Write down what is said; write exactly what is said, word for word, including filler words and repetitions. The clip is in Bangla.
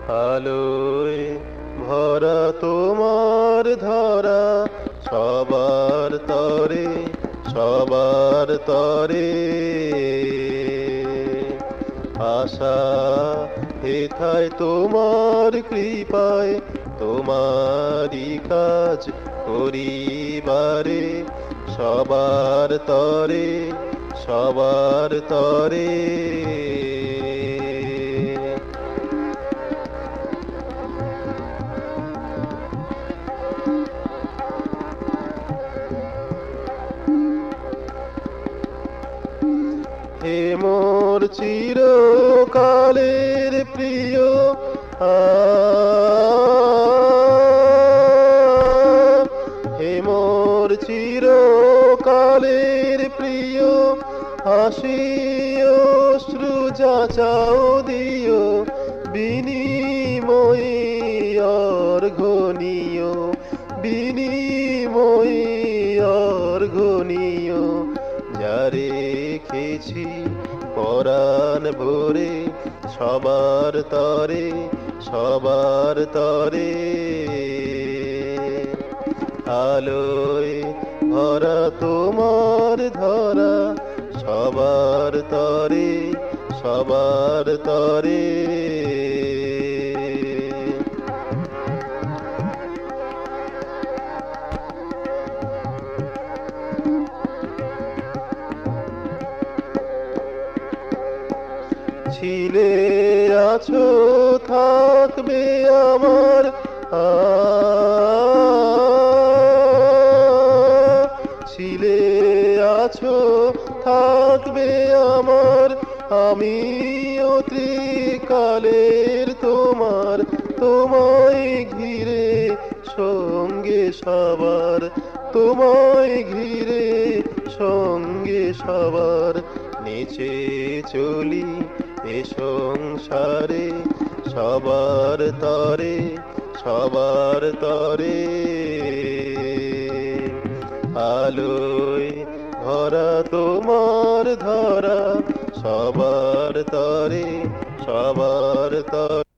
আলোয় ভরা তোমার ধরা, সবার তরে সবার তরে আশা হেথায় তোমার কৃপায়, তোমারই কাজ করিবারে, সবার তরে সবার তরে। হে মোর চিরকালের প্রিয়, আ হে মোর চিরকালের প্রিয়, হাসি অশ্রু যাচাও দিও, বিনিময়ে অর্ঘ্য, বিনিময়ে অর্ঘ্য। যারে রেখেছি পরাণ ভরে, সবার তরে সবার তরে আলোয় ভরা তোমার ধরা, সবার তরে সবার তরে। ছিলে আছো থাকবে আমার, আ ছিলে আছো থাকবে আমার, আমিও ত্রিকালের তোমার, তোমায় ঘিরে সঙ্গে সবার, তোমায় ঘিরে সঙ্গে সবার। নেচে চলি এ সংসারে, সবার তরে সবার তরে আলোয় ভরা তোমার ধরা, সবার তরে সবার তরে।